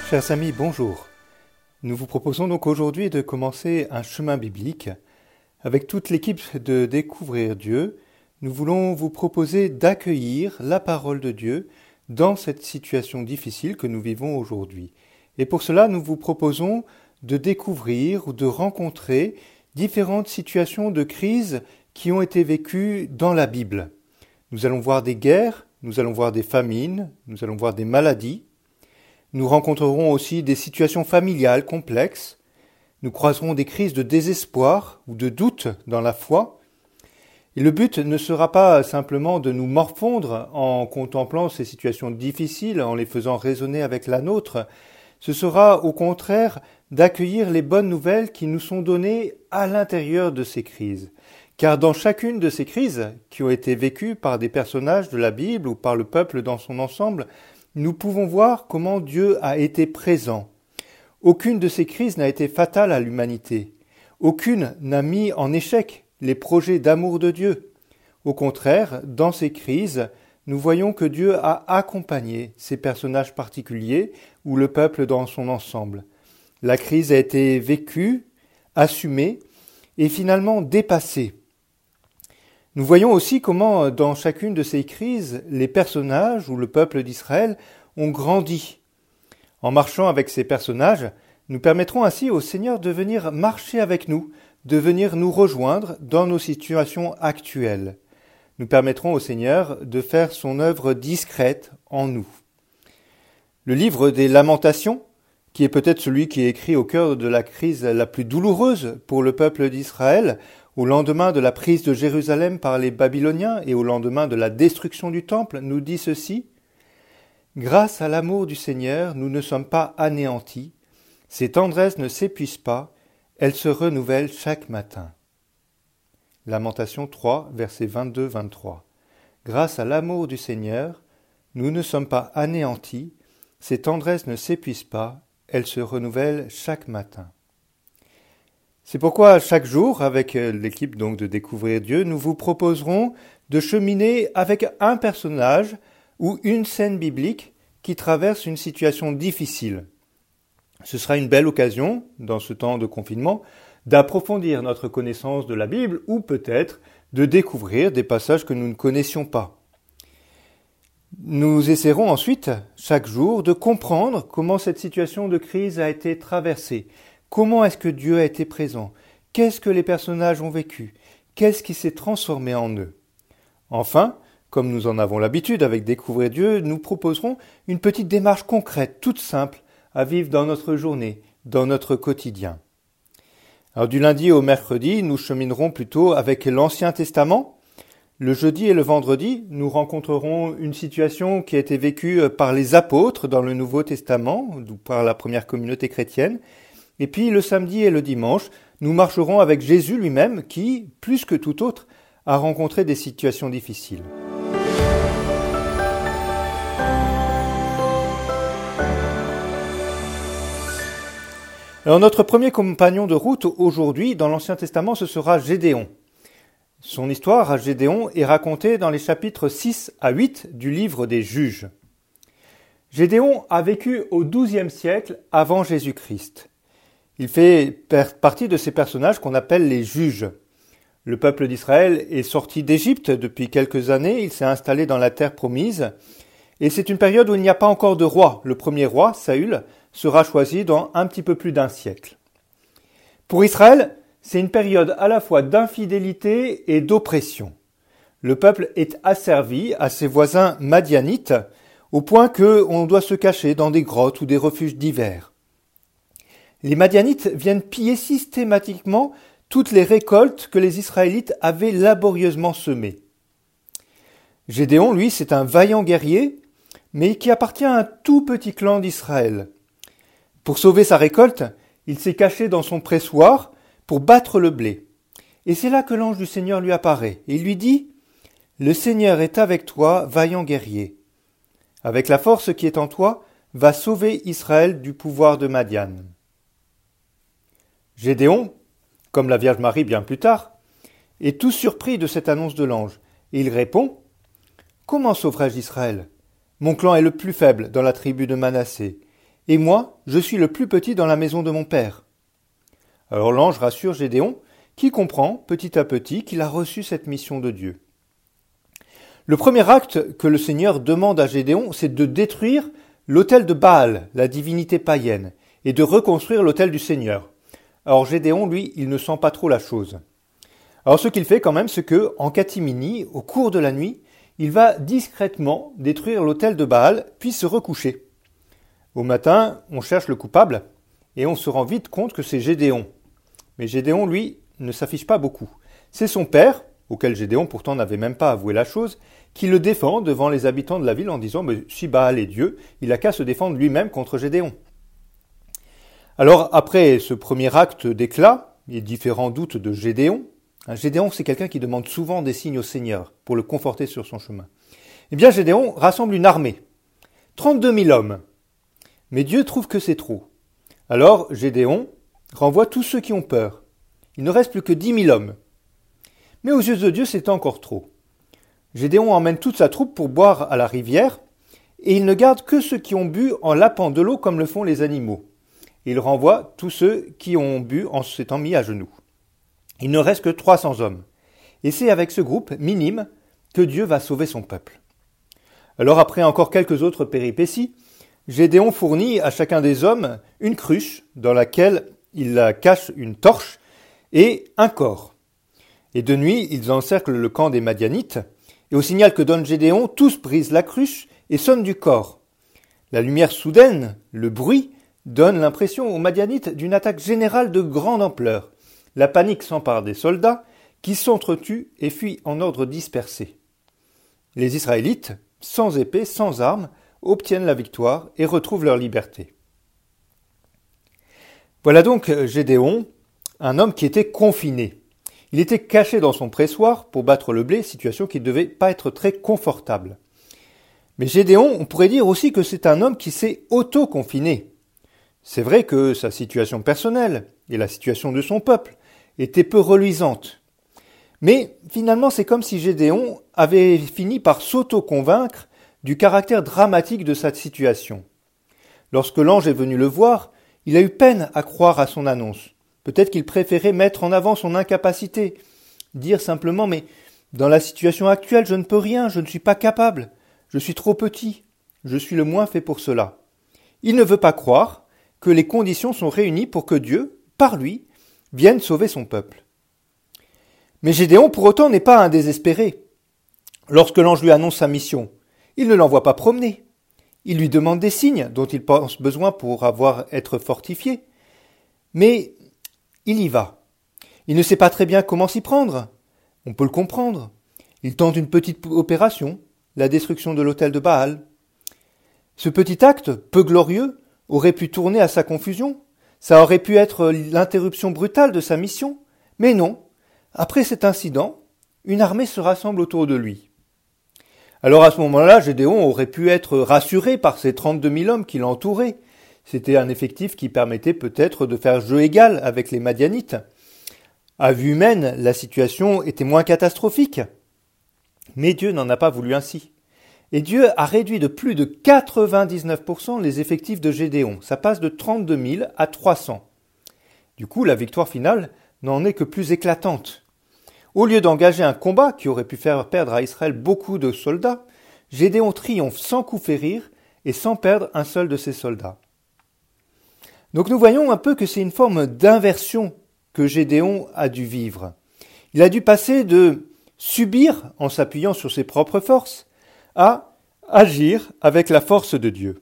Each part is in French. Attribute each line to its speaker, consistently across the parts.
Speaker 1: Chers amis, bonjour. Nous vous proposons donc aujourd'hui de commencer un chemin biblique. Avec toute l'équipe de Découvrir Dieu, nous voulons vous proposer d'accueillir la parole de Dieu dans cette situation difficile que nous vivons aujourd'hui. Et pour cela, nous vous proposons de découvrir ou de rencontrer différentes situations de crise qui ont été vécues dans la Bible. Nous allons voir des guerres, nous allons voir des famines, nous allons voir des maladies. Nous rencontrerons aussi des situations familiales complexes. Nous croiserons des crises de désespoir ou de doute dans la foi. Et le but ne sera pas simplement de nous morfondre en contemplant ces situations difficiles, en les faisant résonner avec la nôtre. Ce sera au contraire d'accueillir les bonnes nouvelles qui nous sont données à l'intérieur de ces crises. Car dans chacune de ces crises, qui ont été vécues par des personnages de la Bible ou par le peuple dans son ensemble, nous pouvons voir comment Dieu a été présent. Aucune de ces crises n'a été fatale à l'humanité. Aucune n'a mis en échec les projets d'amour de Dieu. Au contraire, dans ces crises, nous voyons que Dieu a accompagné ces personnages particuliers ou le peuple dans son ensemble. La crise a été vécue, assumée et finalement dépassée. Nous voyons aussi comment, dans chacune de ces crises, les personnages ou le peuple d'Israël ont grandi. En marchant avec ces personnages, nous permettrons ainsi au Seigneur de venir marcher avec nous, de venir nous rejoindre dans nos situations actuelles. Nous permettrons au Seigneur de faire son œuvre discrète en nous. Le livre des Lamentations, qui est peut-être celui qui est écrit au cœur de la crise la plus douloureuse pour le peuple d'Israël, au lendemain de la prise de Jérusalem par les Babyloniens et au lendemain de la destruction du temple, nous dit ceci : « Grâce à l'amour du Seigneur, nous ne sommes pas anéantis. Ses tendresses ne s'épuisent pas, elles se renouvellent chaque matin. » Lamentation 3, versets 22-23. « Grâce à l'amour du Seigneur, nous ne sommes pas anéantis. Ses tendresses ne s'épuisent pas, elles se renouvellent chaque matin. » C'est pourquoi chaque jour, avec l'équipe donc de Découvrir Dieu, nous vous proposerons de cheminer avec un personnage ou une scène biblique qui traverse une situation difficile. Ce sera une belle occasion, dans ce temps de confinement, d'approfondir notre connaissance de la Bible ou peut-être de découvrir des passages que nous ne connaissions pas. Nous essaierons ensuite, chaque jour, de comprendre comment cette situation de crise a été traversée. Comment est-ce que Dieu a été présent ? Qu'est-ce que les personnages ont vécu ? Qu'est-ce qui s'est transformé en eux ? Enfin, comme nous en avons l'habitude avec Découvrir Dieu, nous proposerons une petite démarche concrète, toute simple, à vivre dans notre journée, dans notre quotidien. Alors du lundi au mercredi, nous cheminerons plutôt avec l'Ancien Testament. Le jeudi et le vendredi, nous rencontrerons une situation qui a été vécue par les apôtres dans le Nouveau Testament, ou par la première communauté chrétienne. Et puis le samedi et le dimanche, nous marcherons avec Jésus lui-même qui, plus que tout autre, a rencontré des situations difficiles. Alors notre premier compagnon de route aujourd'hui dans l'Ancien Testament, ce sera Gédéon. Son histoire à Gédéon est racontée dans les chapitres 6 à 8 du livre des Juges. Gédéon a vécu au XIIe siècle avant Jésus-Christ. Il fait partie de ces personnages qu'on appelle les juges. Le peuple d'Israël est sorti d'Égypte depuis quelques années, il s'est installé dans la terre promise, et c'est une période où il n'y a pas encore de roi. Le premier roi, Saül, sera choisi dans un petit peu plus d'un siècle. Pour Israël, c'est une période à la fois d'infidélité et d'oppression. Le peuple est asservi à ses voisins madianites, au point qu'on doit se cacher dans des grottes ou des refuges divers. Les Madianites viennent piller systématiquement toutes les récoltes que les Israélites avaient laborieusement semées. Gédéon, lui, c'est un vaillant guerrier, mais qui appartient à un tout petit clan d'Israël. Pour sauver sa récolte, il s'est caché dans son pressoir pour battre le blé. Et c'est là que l'ange du Seigneur lui apparaît. Et il lui dit : « Le Seigneur est avec toi, vaillant guerrier. Avec la force qui est en toi, va sauver Israël du pouvoir de Madian. » Gédéon, comme la Vierge Marie bien plus tard, est tout surpris de cette annonce de l'ange. Et il répond : « Comment sauverai-je Israël ? Mon clan est le plus faible dans la tribu de Manassé. et moi, je suis le plus petit dans la maison de mon père. » Alors l'ange rassure Gédéon, qui comprend petit à petit qu'il a reçu cette mission de Dieu. Le premier acte que le Seigneur demande à Gédéon, c'est de détruire l'autel de Baal, la divinité païenne, et de reconstruire l'autel du Seigneur. Alors Gédéon, lui, il ne sent pas trop la chose. Alors ce qu'il fait quand même, c'est que, en catimini, au cours de la nuit, il va discrètement détruire l'autel de Baal, puis se recoucher. Au matin, on cherche le coupable, et on se rend vite compte que c'est Gédéon. Mais Gédéon, lui, ne s'affiche pas beaucoup. C'est son père, auquel Gédéon pourtant n'avait même pas avoué la chose, qui le défend devant les habitants de la ville en disant « Si Baal est Dieu, il a qu'à se défendre lui-même contre Gédéon. » Alors après ce premier acte d'éclat, et différents doutes de Gédéon, Gédéon c'est quelqu'un qui demande souvent des signes au Seigneur pour le conforter sur son chemin. Eh bien Gédéon rassemble une armée, 32 000 hommes. Mais Dieu trouve que c'est trop. Alors Gédéon renvoie tous ceux qui ont peur. Il ne reste plus que 10 000 hommes. Mais aux yeux de Dieu, c'est encore trop. Gédéon emmène toute sa troupe pour boire à la rivière, et il ne garde que ceux qui ont bu en lapant de l'eau comme le font les animaux. Il renvoie tous ceux qui ont bu en s'étant mis à genoux. Il ne reste que 300 hommes. Et c'est avec ce groupe minime que Dieu va sauver son peuple. Alors après encore quelques autres péripéties, Gédéon fournit à chacun des hommes une cruche dans laquelle il cache une torche et un corps. Et de nuit, ils encerclent le camp des Madianites, et au signal que donne Gédéon, tous brisent la cruche et sonnent du corps. La lumière soudaine, le bruit, donne l'impression aux Madianites d'une attaque générale de grande ampleur. La panique s'empare des soldats, qui s'entretuent et fuient en ordre dispersé. Les Israélites, sans épée, sans armes, obtiennent la victoire et retrouvent leur liberté. Voilà donc Gédéon, un homme qui était confiné. Il était caché dans son pressoir pour battre le blé, situation qui ne devait pas être très confortable. Mais Gédéon, on pourrait dire aussi que c'est un homme qui s'est auto-confiné. C'est vrai que sa situation personnelle et la situation de son peuple étaient peu reluisantes. Mais finalement, c'est comme si Gédéon avait fini par s'auto-convaincre du caractère dramatique de sa situation. Lorsque l'ange est venu le voir, il a eu peine à croire à son annonce. Peut-être qu'il préférait mettre en avant son incapacité, dire simplement « mais dans la situation actuelle, je ne peux rien, je ne suis pas capable, je suis trop petit, je suis le moins fait pour cela ». Il ne veut pas croire que les conditions sont réunies pour que Dieu, par lui, vienne sauver son peuple. Mais Gédéon, pour autant, n'est pas un désespéré. Lorsque l'ange lui annonce sa mission, il ne l'envoie pas promener. Il lui demande des signes dont il pense besoin pour être fortifié. Mais il y va. Il ne sait pas très bien comment s'y prendre. On peut le comprendre. Il tente une petite opération, la destruction de l'autel de Baal. Ce petit acte, peu glorieux, aurait pu tourner à sa confusion. Ça aurait pu être l'interruption brutale de sa mission. Mais non. Après cet incident, une armée se rassemble autour de lui. Alors à ce moment-là, Gédéon aurait pu être rassuré par ces 32 000 hommes qui l'entouraient. C'était un effectif qui permettait peut-être de faire jeu égal avec les Madianites. À vue humaine, la situation était moins catastrophique. Mais Dieu n'en a pas voulu ainsi. Et Dieu a réduit de plus de 99% les effectifs de Gédéon. Ça passe de 32 000 à 300. Du coup, la victoire finale n'en est que plus éclatante. Au lieu d'engager un combat qui aurait pu faire perdre à Israël beaucoup de soldats, Gédéon triomphe sans coup férir et sans perdre un seul de ses soldats. Donc nous voyons un peu que c'est une forme d'inversion que Gédéon a dû vivre. Il a dû passer de subir en s'appuyant sur ses propres forces à agir avec la force de Dieu.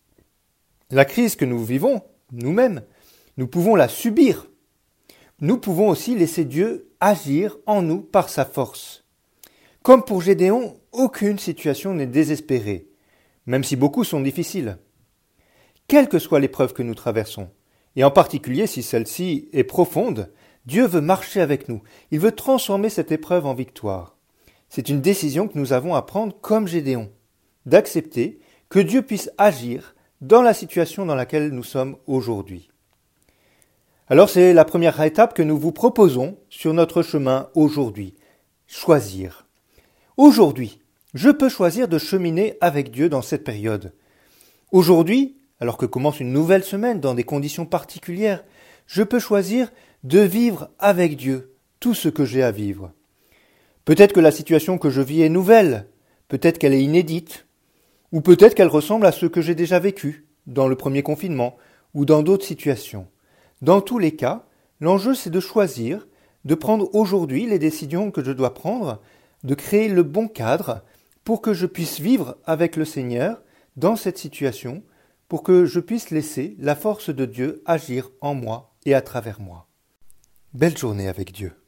Speaker 1: La crise que nous vivons, nous-mêmes, nous pouvons la subir. Nous pouvons aussi laisser Dieu agir en nous par sa force. Comme pour Gédéon, aucune situation n'est désespérée, même si beaucoup sont difficiles. Quelle que soit l'épreuve que nous traversons, et en particulier si celle-ci est profonde, Dieu veut marcher avec nous. Il veut transformer cette épreuve en victoire. C'est une décision que nous avons à prendre comme Gédéon, d'accepter que Dieu puisse agir dans la situation dans laquelle nous sommes aujourd'hui. Alors c'est la première étape que nous vous proposons sur notre chemin aujourd'hui. Choisir. Aujourd'hui, je peux choisir de cheminer avec Dieu dans cette période. Aujourd'hui, alors que commence une nouvelle semaine dans des conditions particulières, je peux choisir de vivre avec Dieu tout ce que j'ai à vivre. Peut-être que la situation que je vis est nouvelle, peut-être qu'elle est inédite, ou peut-être qu'elle ressemble à ce que j'ai déjà vécu dans le premier confinement ou dans d'autres situations. Dans tous les cas, l'enjeu c'est de choisir, de prendre aujourd'hui les décisions que je dois prendre, de créer le bon cadre pour que je puisse vivre avec le Seigneur dans cette situation, pour que je puisse laisser la force de Dieu agir en moi et à travers moi. Belle journée avec Dieu.